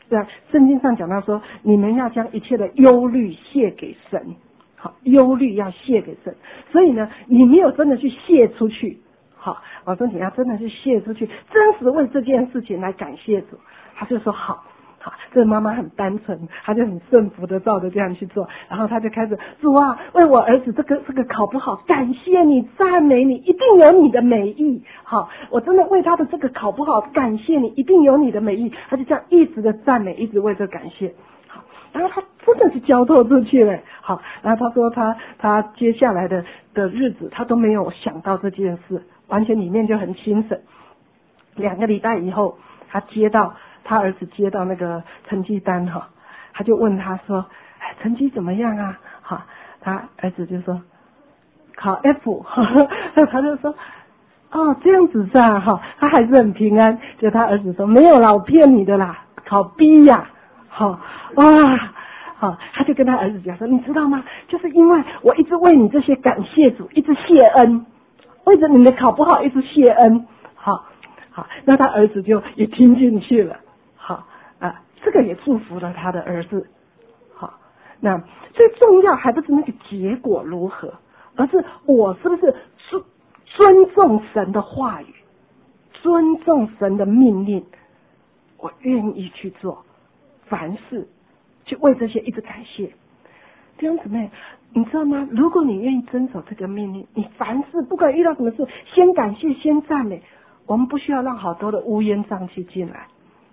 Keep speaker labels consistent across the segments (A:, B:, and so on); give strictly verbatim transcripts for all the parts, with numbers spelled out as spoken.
A: 对啊，圣经上讲到说，你们要将一切的忧虑卸给神。好，忧虑要卸给神。所以呢，你没有真的去卸出去。好，我说你要真的去卸出去，真实为这件事情来感谢主。他就说好。好，这个妈妈很单纯，她就很顺服的照着这样去做，然后她就开始主啊，为我儿子这个这个考不好，感谢你，赞美你，一定有你的美意。好，我真的为他的这个考不好，感谢你，一定有你的美意。他就这样一直的赞美，一直为这感谢。好，然后他真的是交托出去了。好，然后他说他他接下来的的日子，他都没有想到这件事，完全里面就很清醒。两个礼拜以后，他接到。他儿子接到那个成绩单哈，他就问他说：“哎，成绩怎么样啊？”哈，他儿子就说：“考 F。”他就说：“哦，这样子是啊，哈，他还是很平安。”就他儿子说：“没有啦，我骗你的啦，考 B 呀。”好，哇，好，他就跟他儿子讲说：“你知道吗？就是因为我一直为你这些感谢主，一直谢恩，为着你的考不好一直谢恩。”好，好，那他儿子就也听进去了。好啊，这个也祝福了他的儿子。好，那最重要还不是那个结果如何，而是我是不是尊尊重神的话语，尊重神的命令，我愿意去做凡事，去为这些一直感谢。弟兄姊妹，你知道吗？如果你愿意遵守这个命令，你凡事不管遇到什么事，先感谢，先赞美。我们不需要让好多的乌烟瘴气进来。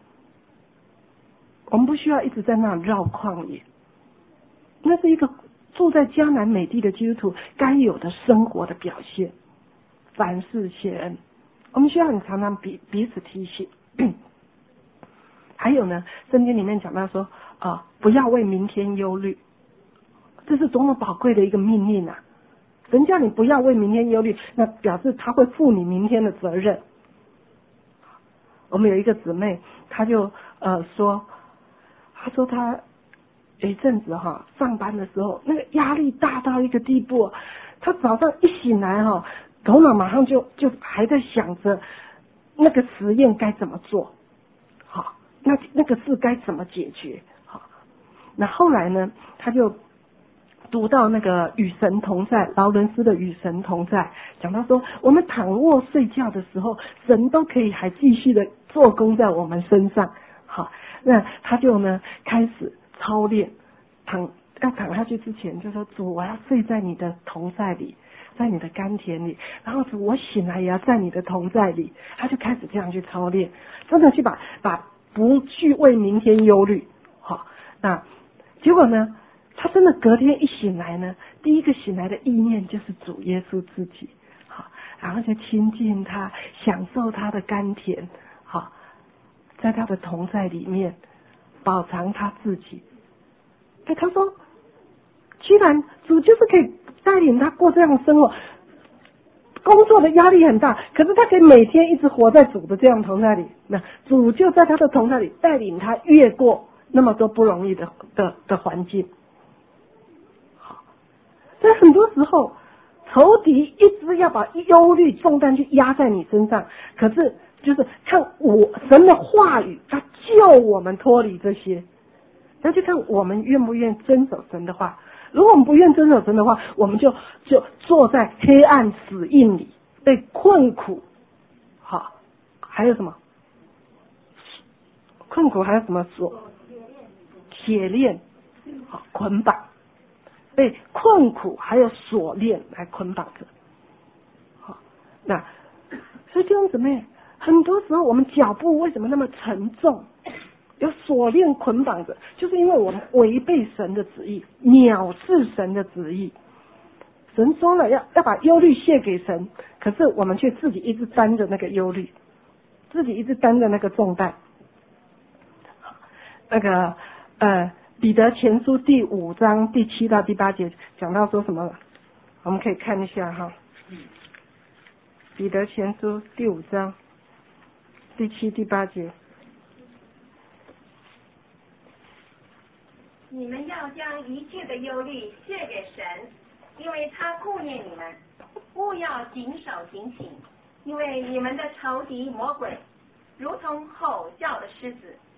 A: 我们不需要一直在那绕旷野，那是一个住在迦南美地的基督徒该有的生活的表现。凡事谢恩，我们需要你常常彼彼此提醒。还有呢，圣经里面讲到说啊、呃，不要为明天忧虑，这是多么宝贵的一个命令啊！神叫你不要为明天忧虑，那表示他会负你明天的责任。我们有一个姊妹，她就呃说。他说他有一阵子哈，上班的时候那个压力大到一个地步，他早上一醒来哈，头脑马上就就还在想着那个实验该怎么做，好，那那个事该怎么解决，好，那后来呢，他就读到那个与神同在，劳伦斯的与神同在，讲到说我们躺卧睡觉的时候，神都可以还继续的做工在我们身上。好，那他就呢开始操练，躺要躺下去之前就说：“主，我要睡在你的同在里，在你的甘甜里。然后主，我醒来也要在你的同在里。”他就开始这样去操练，真的去把把不去为明天忧虑。好，那结果呢，他真的隔天一醒来呢，第一个醒来的意念就是主耶稣自己。好，然后就亲近他，享受他的甘甜。好。在他的同在里面饱尝他自己。哎，他说居然主就是可以带领他过这样的生活，工作的压力很大，可是他可以每天一直活在主的这样同在里，那主就在他的同在里带领他越过那么多不容易的的的环境。好，在很多时候仇敌一直要把忧虑重担去压在你身上，可是就是看我神的话语，他救我们脱离这些，那就看我们愿不愿意遵守神的话。如果我们不愿遵守神的话，我们就就坐在黑暗死印里，被困苦，好，还有什么困苦？还有什么锁？铁链，好，捆绑，被困苦还有锁链来捆绑着。好，那所以弟兄姊妹，很多时候我们脚步为什么那么沉重？有锁链捆绑着，就是因为我们违背神的旨意，藐视神的旨意。神说了要要把忧虑卸给神，可是我们却自己一直担着那个忧虑，自己一直担着那个重担。那个呃，彼得前书第五章第七到第八节讲到说什么了？我们可以看一下哈。彼得前书第五章第七第八节。
B: 你们要将一切的忧虑卸给神，因为他顾念你们。勿要谨守警醒，因为你们的仇敌魔鬼如同吼叫的狮子，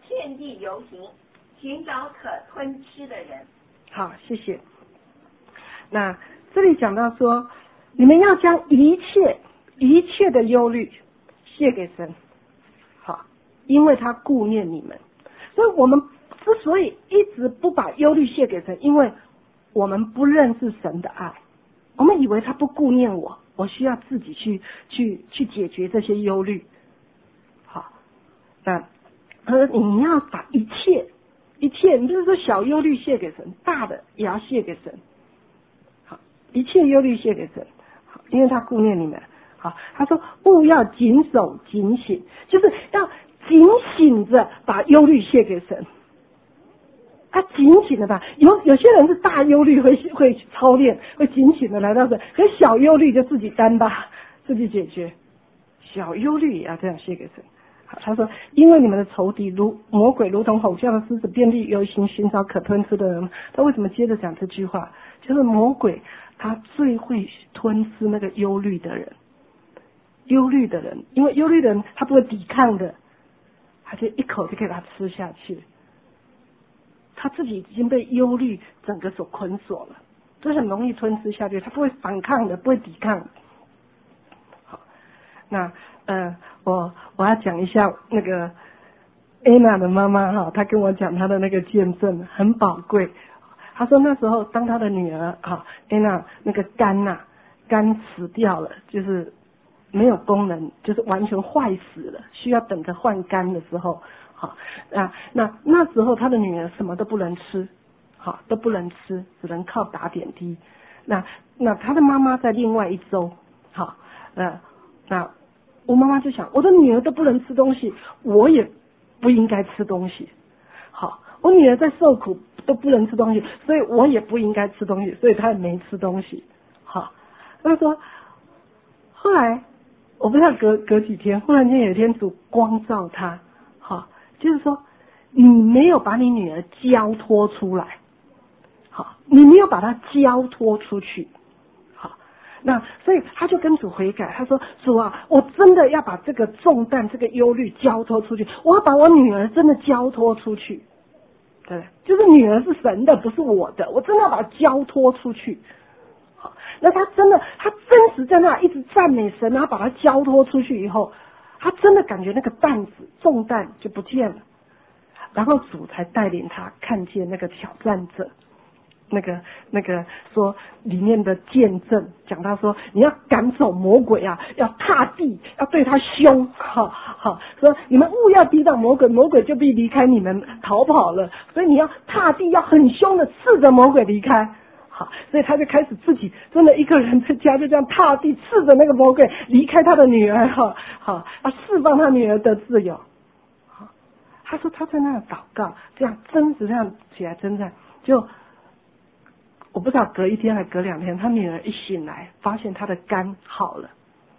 B: 遍地游行，寻找可吞吃的人。
A: 好，谢谢。那这里讲到说，你们要将一切一切的忧虑卸给神，好，因为他顾念你们。所以我们之所以一直不把忧虑卸给神，因为我们不认识神的爱，我们以为他不顾念我，我需要自己去去去解决这些忧虑。好，那他说你要把一切一切，你就是说小忧虑卸给神，大的也要卸给神。好，一切忧虑卸给神，好，因为他顾念你们。好，他说务要谨守警醒，就是要警醒着把忧虑卸给神。他警醒的吧，有有些人是大忧虑会会操练，会警醒的来到神，可是小忧虑就自己担吧，自己解决。小忧虑也要这样卸给神。好，他说因为你们的仇敌如魔鬼如同吼叫的狮子，遍地游行寻找可吞吃的人。他为什么接着讲这句话？就是魔鬼他最会吞吃那个忧虑的人，忧虑的人，因为忧虑的人他不会抵抗的，他就一口就可以把它吃下去。他自己已经被忧虑整个所捆锁了，这很容易吞吃下去，他不会反抗的，不会抵抗。好，那呃，我我要讲一下那个安娜的妈妈哈，她跟我讲她的那个见证很宝贵。她说那时候当她的女儿哈安娜那个肝呐、啊、肝死掉了，就是没有功能，就是完全坏死了，需要等着换肝的时候。好，啊，那那时候他的女儿什么都不能吃，好，都不能吃，只能靠打点滴。那那他的妈妈在另外一周，好，呃，那我妈妈就想，我的女儿都不能吃东西，我也不应该吃东西。好，我女儿在受苦都不能吃东西，所以我也不应该吃东西，所以她也没吃东西。好，她说，后来我不知道隔隔几天，忽然间有一天主光照她，好。就是说，你没有把你女儿交托出来，好，你没有把她交托出去，好，那所以他就跟主悔改，他说：“主啊，我真的要把这个重担、这个忧虑交托出去，我要把我女儿真的交托出去，对，就是女儿是神的，不是我的，我真的要把她交托出去。”好，那他真的，他真实在那一直赞美神，然后把她交托出去以后。他真的感觉那个担子重担就不见了，然后主才带领他看见那个挑战者，那个那个说里面的见证，讲到说你要赶走魔鬼啊，要踏地，要对他凶，好好说你们勿要抵挡魔鬼，魔鬼就必离开你们逃跑了，所以你要踏地，要很凶的刺着魔鬼离开。好，所以他就开始自己真的一个人在家就这样踏地刺着那个魔鬼离开他的女儿，哈，好，啊，释放他女儿的自由。好，他说他在那祷告，这样真实这样起来征战，就我不知道隔一天还隔两天，他女儿一醒来，发现他的肝好了。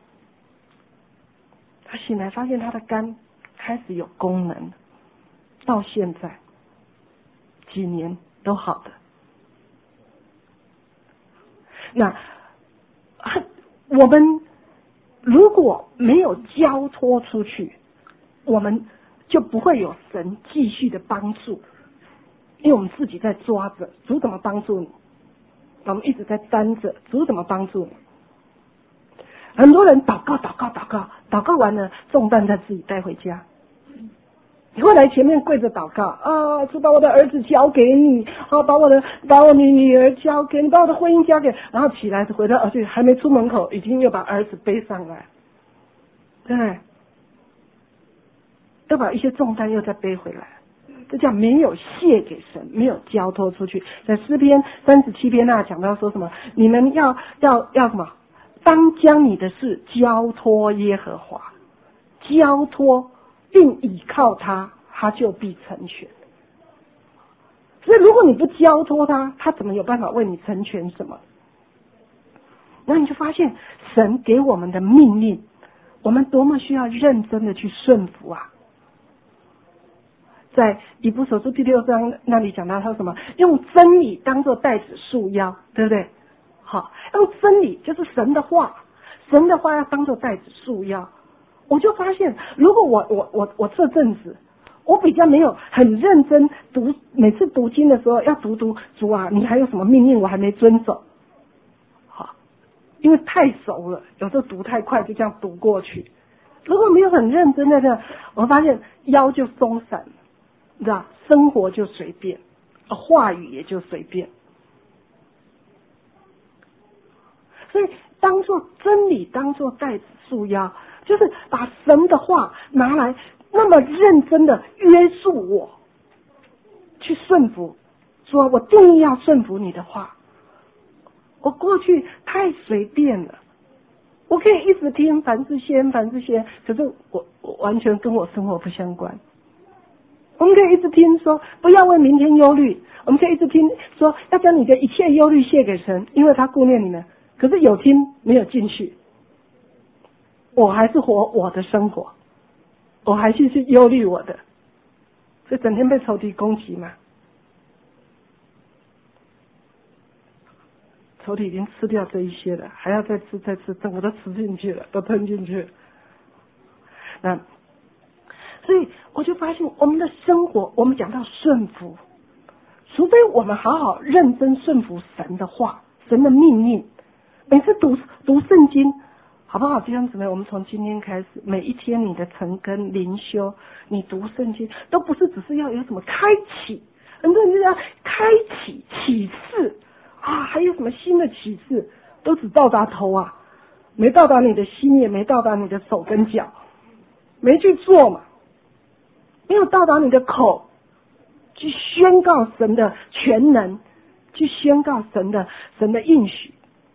A: 他醒来发现他的肝开始有功能，到现在几年都好的。那我们如果没有交托出去，我们就不会有神继续的帮助，因为我们自己在抓着，主怎么帮助你？我们一直在担着，主怎么帮助你？很多人祷告祷告祷告，祷告完了重担再自己带回家。你会来前面跪着祷告啊，主把我的儿子交给你，好，把我的把我的女儿交给你，把我的婚姻交给，然后起来回到，而且还没出门口，已经又把儿子背上来，对，都把一些重担又再背回来，这叫没有卸给神，没有交托出去。在诗篇三十七篇那讲到说什么？你们要要要什么？当将你的事交托耶和华，交托。并倚靠他，他就必成全。所以如果你不交托他，他怎么有办法为你成全什么？那你就发现神给我们的命令，我们多么需要认真的去顺服啊！在以弗所书第六章那里讲到他什么？用真理当作带子束腰，对不对？好，用真理就是神的话，神的话要当作带子束腰。我就发现，如果我我我我这阵子， 我比较没有很认真读，每次读经的时候要读读主啊，你还有什么命令我还没遵守？好，因为太熟了，有时候读太快就这样读过去。如果没有很认真的这样，我发现腰就松散了，你知道，生活就随便，话语也就随便。所以当作真理，当作带子束腰，就是把神的话拿来那么认真的约束我，去顺服。说我定义要顺服你的话。我过去太随便了，我可以一直听凡事先凡事先，可是我我完全跟我生活不相关。我们可以一直听说不要为明天忧虑，我们可以一直听说要将你的一切忧虑卸给神，因为他顾念你们。可是有听没有进去，我还是活我的生活，我还是去忧虑我的，所以整天被仇敌攻击嘛。仇敌已经吃掉这一些了，还要再吃再吃，我都吃进去了，都吞进去了。那所以我就发现我们的生活，我们讲到顺服，除非我们好好认真顺服神的话，神的命令。每次读读圣经，好不好？弟兄姊妹，我们从今天开始，每一天你的晨更灵修，你读圣经，都不是只是要有什么开启，很多人就要开启启示啊，还有什么新的启示，都只到达头啊，没到达你的心，也没到达你的手跟脚，没去做嘛，没有到达你的口，去宣告神的全能，去宣告神的神的应许。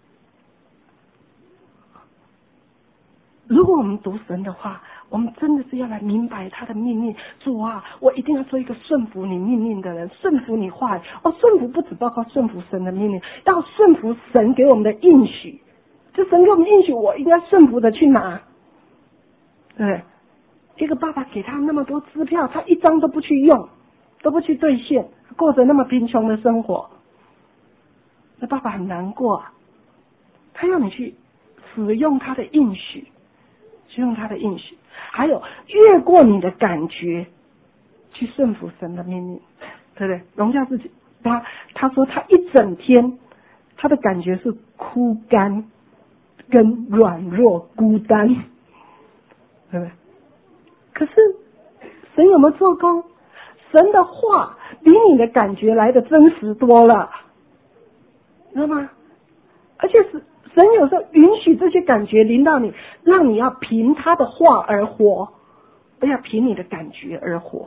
A: 如果我们读神的话，我们真的是要来明白他的命令。主啊，我一定要做一个顺服你命令的人，顺服你话语。哦，顺服不只包括顺服神的命令，要顺服神给我们的应许。就神给我们应许，我应该顺服的去拿。对，一个爸爸给他那么多支票，他一张都不去用，都不去兑现，过着那么贫穷的生活，那爸爸很难过啊。他要你去使用他的应许。使用他的应许，还有越过你的感觉去顺服神的命令，对不对？荣耀自己。他他说他一整天他的感觉是枯干跟软弱孤单，对不对？可是神有没有做工？神的话比你的感觉来的真实多了，知道吗？而且是神有时候允许这些感觉临到你，让你要凭他的话而活，不要凭你的感觉而活。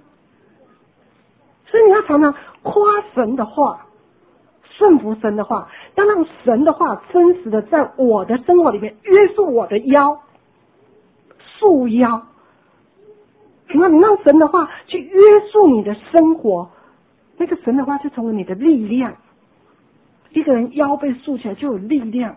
A: 所以你要常常夸神的话，顺服神的话，要让神的话真实的在我的生活里面约束我的腰，束腰。那你让神的话去约束你的生活，那个神的话就成为你的力量。一个人腰被束起来就有力量。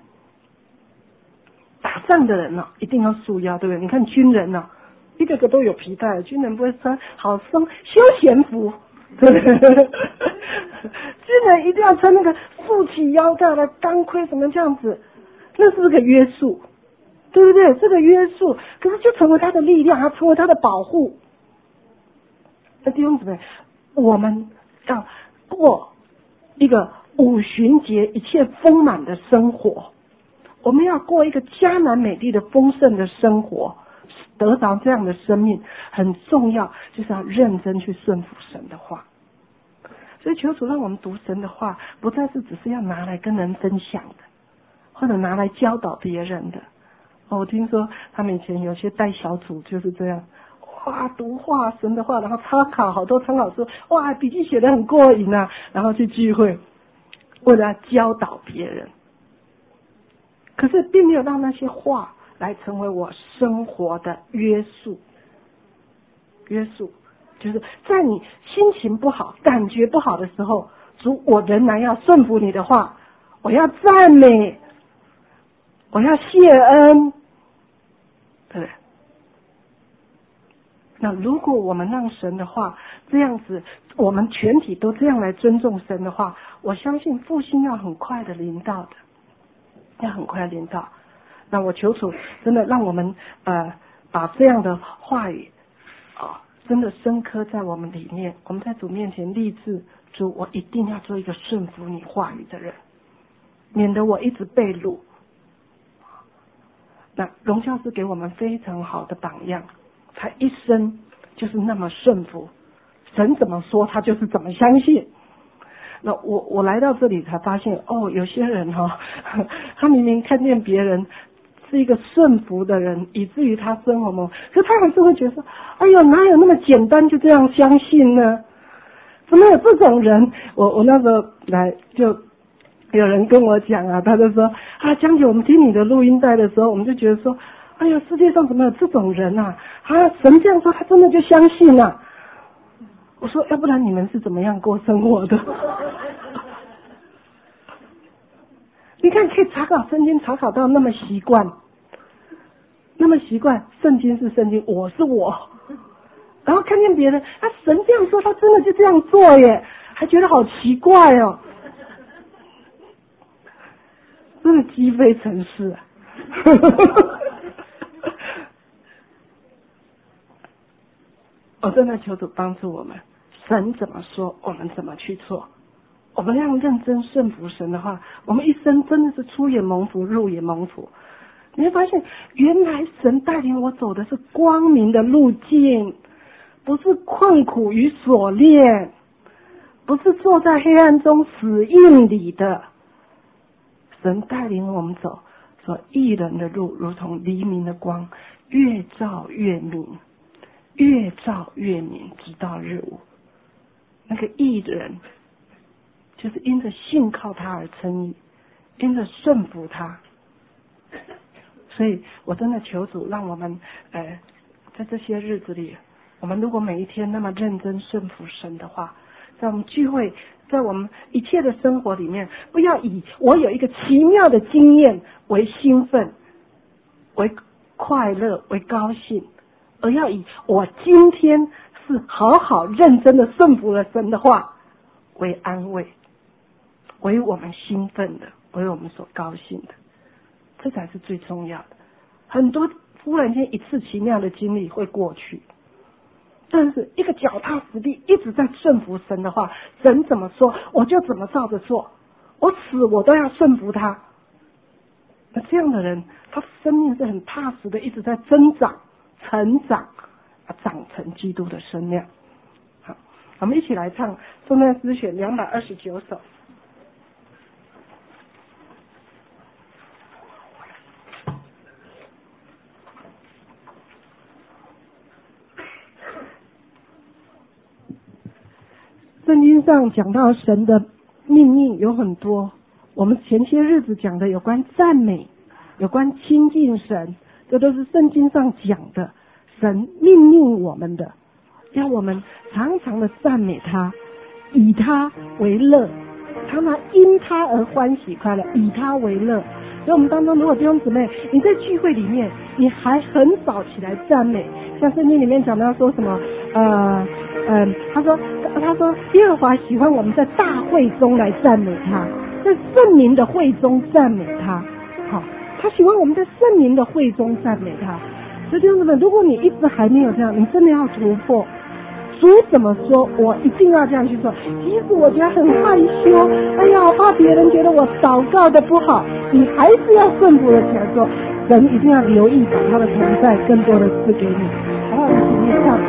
A: 打仗的人呢、啊，一定要束腰，对不对？你看军人呢、啊，一个个都有皮带，军人不会穿好生休闲服，对不对？军人一定要穿那个束起腰带的钢盔什么这样子，那是不是个约束？对不对？这个约束，可是就成为他的力量，还成为他的保护。那弟兄姊妹，我们要过一个五旬节一切丰满的生活，我们要过一个迦南美地的丰盛的生活，得着这样的生命很重要，就是要认真去顺服神的话。所以求主让我们读神的话，不再是只是要拿来跟人分享的，或者拿来教导别人的。哦，我听说他们以前有些带小组就是这样，哇，读话神的话，然后参考好多参考书，哇，笔记写得很过瘾啊，然后去聚会，为了教导别人。可是并没有让那些话来成为我生活的约束。约束就是在你心情不好、感觉不好的时候，主，我仍然要顺服你的话，我要赞美，我要谢恩，对不对？那如果我们让神的话这样子，我们全体都这样来尊重神的话，我相信复兴要很快的临到的，要很快临到。那我求主真的让我们呃把这样的话语啊真的深刻在我们里面。我们在主面前立志，主，我一定要做一个顺服你话语的人，免得我一直被掳。那荣教师给我们非常好的榜样，他一生就是那么顺服，神怎么说他就是怎么相信。那我我来到这里才发现，哦，有些人哈、哦，他明明看见别人是一个顺服的人，以至于他生活梦，可他还是会觉得说，哎呦，哪有那么简单就这样相信呢？怎么有这种人？我我那时候来就有人跟我讲啊，他就说啊，江姐，我们听你的录音带的时候，我们就觉得说，哎呀，世界上怎么有这种人啊？啊，神这样说，他真的就相信啊。我说，要不然你们是怎么样过生活的？你看，可以查考圣经，查考到那么习惯，那么习惯，圣经是圣经，我是我。然后看见别人，啊，神这样说，他真的就这样做耶，还觉得好奇怪哦，真的积非成是啊。我真的求主帮助我们，神怎么说，我们怎么去做。我们要认真顺服神的话，我们一生真的是出也蒙福，入也蒙福。你会发现，原来神带领我走的是光明的路径，不是困苦与锁链，不是坐在黑暗中死荫里的。神带领我们走，说义人的路如同黎明的光，越照越明，越照越明，直到日午。那个义人就是因着信靠他而称义，因着顺服他。所以我真的求主让我们呃，在这些日子里，我们如果每一天那么认真顺服神的话，在我们聚会，在我们一切的生活里面，不要以我有一个奇妙的经验为兴奋，为快乐，为高兴，而要以我今天是好好认真的顺服了神的话为安慰，为我们兴奋的，为我们所高兴的。这才是最重要的。很多忽然间一次奇妙的经历会过去，但是一个脚踏实地一直在顺服神的话，神怎么说我就怎么照着做，我死我都要顺服他。那这样的人，他生命是很踏实的，一直在增长成长，长成基督的身量。好，我们一起来唱颂赞诗选两百二十九首。圣经上讲到神的命令有很多，我们前些日子讲的有关赞美，有关亲近神，这都是圣经上讲的，神命令我们的，要我们常常的赞美他，以他为乐，常常因他而欢喜快乐，以他为乐。所以我们当中，如果弟兄姊妹你在聚会里面你还很少起来赞美，像圣经里面讲到说什么呃嗯，他说他说耶和华喜欢我们在大会中来赞美他，在圣民的会中赞美他。好，他喜欢我们在圣民的会中赞美他。所以弟兄姊妹，如果你一直还没有这样，你真的要突破。主怎么说，我一定要这样去做。即使我觉得很害羞，哎呀，我怕别人觉得我祷告的不好，你还是要顺服的起来说，神一定要留意把他的同在更多的赐给你。好不好？一起念唱。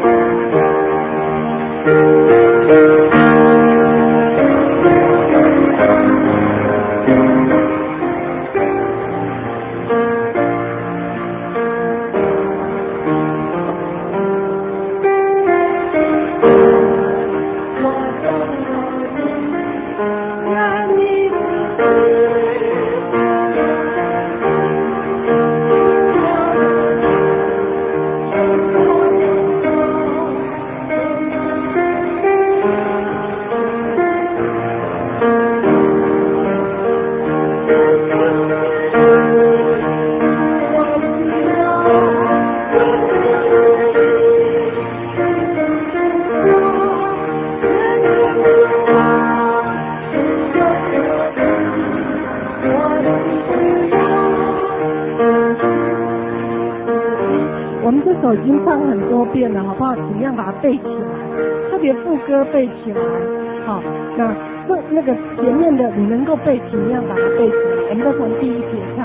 A: 我们这首已经唱很多遍了，好不好？尽量把它背起来，特别副歌背起来。好，那这那个前面的你能够背，尽量把它背起来。我们都从第一节唱。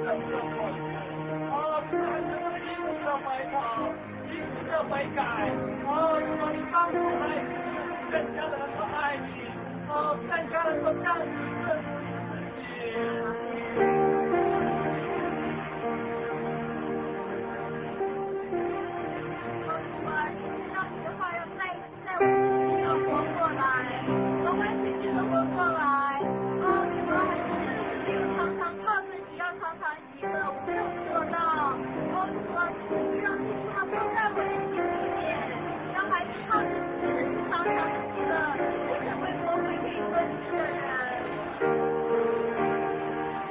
C: 哦，主啊，求你医治悔改，医治悔改，哦，主啊，你帮助孩子更加的能够爱你，哦，更加的能够让你认识自己。
B: 让你的话要在在我们身上活过来，我们继续的活过来。哦，主啊，你要常常靠自己，要常常喜乐，我没有做到。哦，主啊，你让你话放在我的心里面，让孩子靠自己的常常喜乐，不成为魔鬼可以分支的人。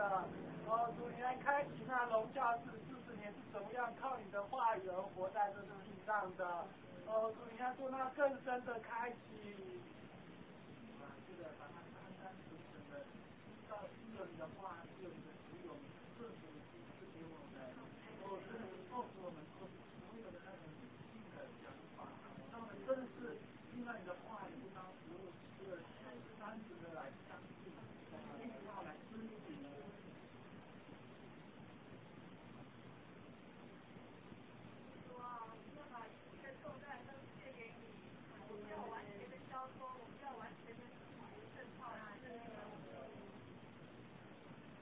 C: 的。哦，主，你来开启那荣耀四四十年是怎么样靠你的话语而活在这个地上的。哦，主，你要做那更深的开启。啊，是的，把它单单纯纯的到用你的话，用你的使用，赐福赐给我们。哦，真的是告诉我们说所有的那种新的想法，让我们真的是听到你的话语，不当食物吃了，单纯的来相信，一定要来遵循。
B: 主啊，我们要把一切的重担都卸给你，我们要完全的交托，我们要完全的顺靠你。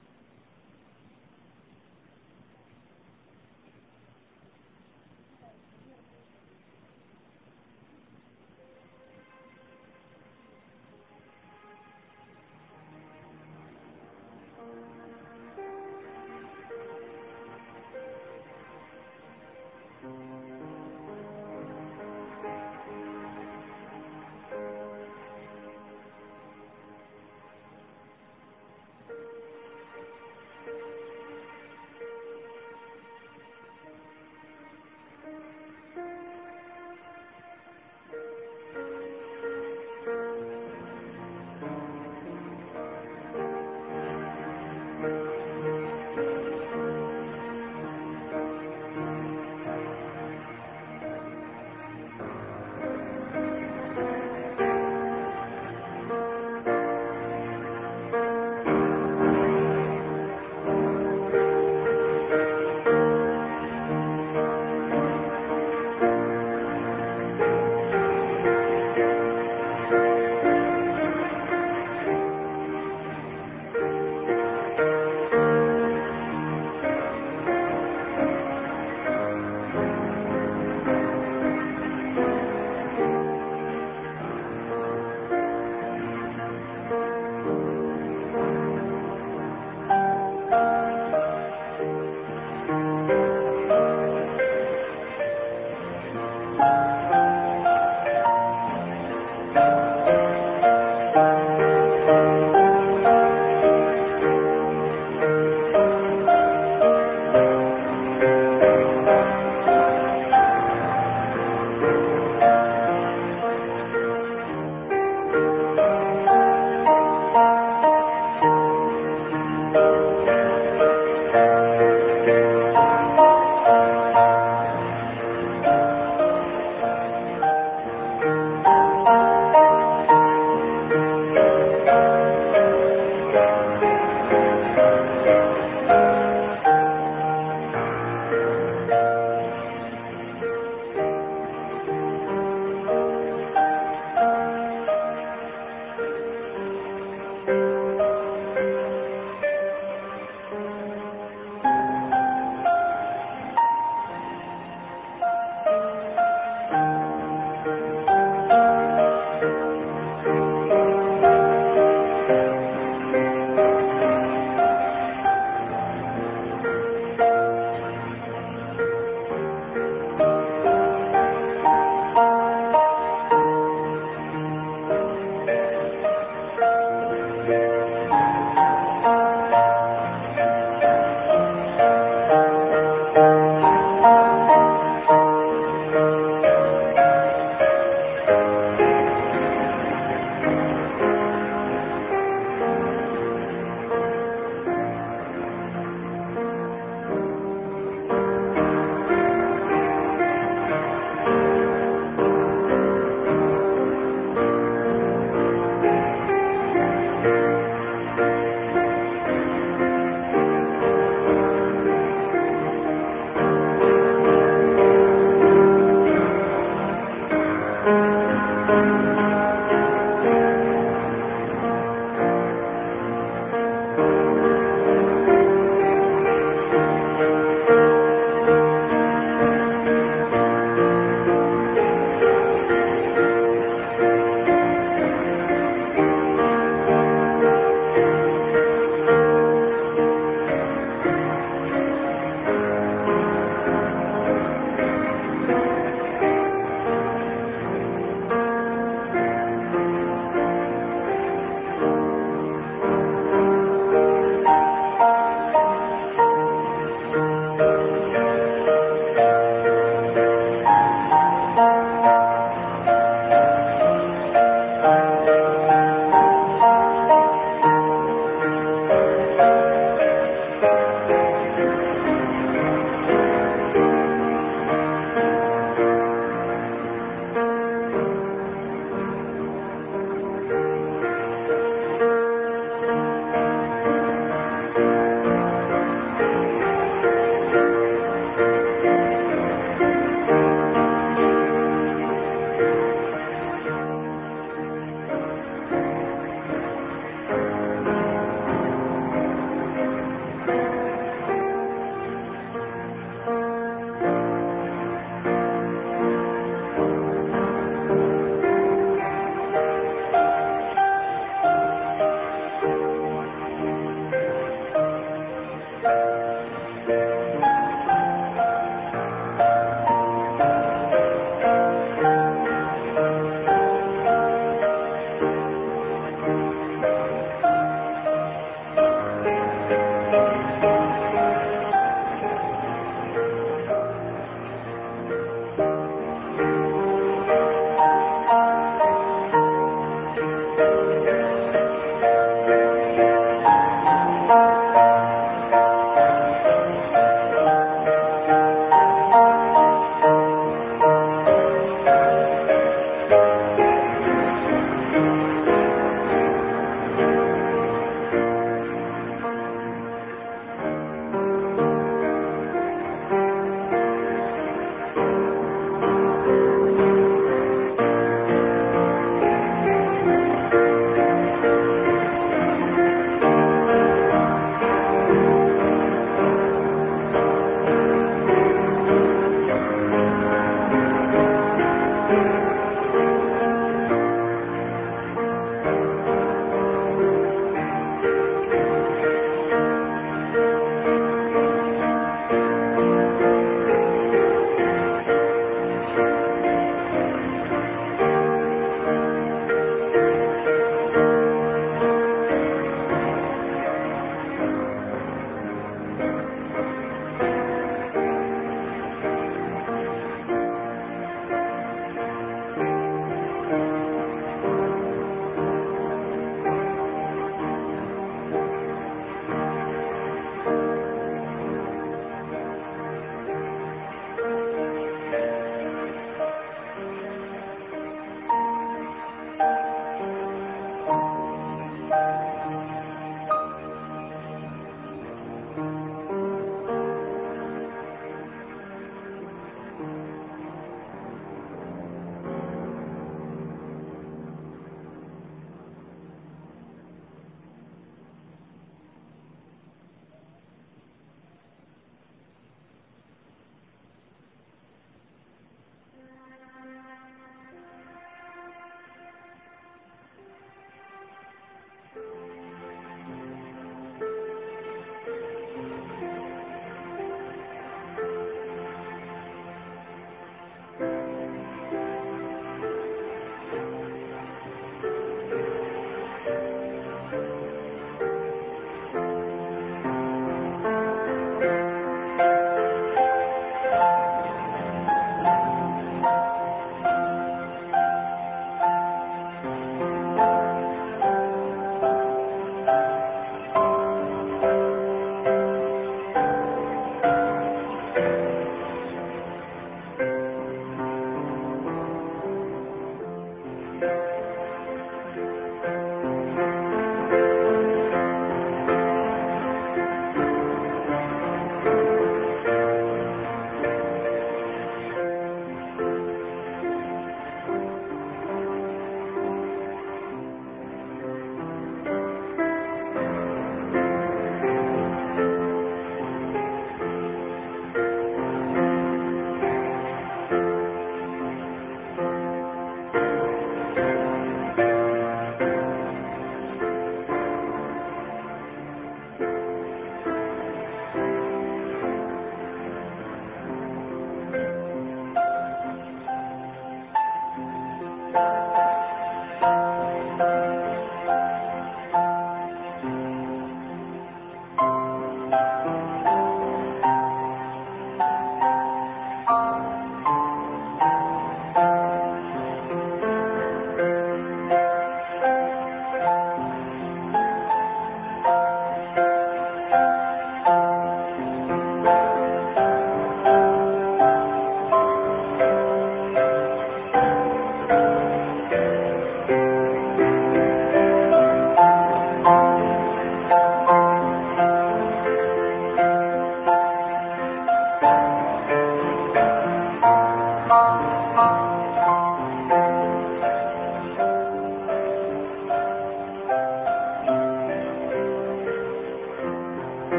A: 拜。